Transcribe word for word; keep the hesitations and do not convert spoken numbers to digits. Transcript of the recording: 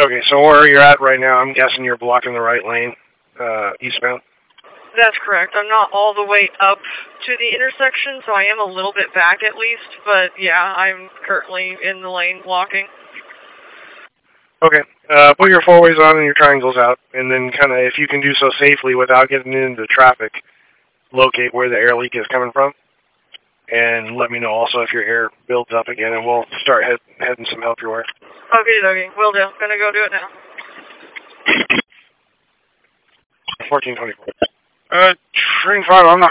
Okay, so where you're at right now, I'm guessing you're blocking the right lane, uh, eastbound? That's correct. I'm not all the way up to the intersection, so I am a little bit back at least, but yeah, I'm currently in the lane blocking. Okay, uh, put your four-ways on and your triangles out, and then kind of, if you can do so safely without getting into traffic, locate where the air leak is coming from, and let me know also if your air builds up again, and we'll start head, heading some help your way. Okay, okay, will do. Gonna go do it now. fourteen twenty-four. Uh, Train five, I'm not